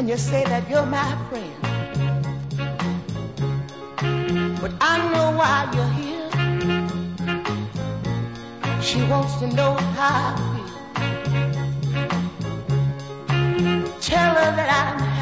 and you say that you're my friend. But I know why you're here. She wants to know how I feel. Tell her that I'm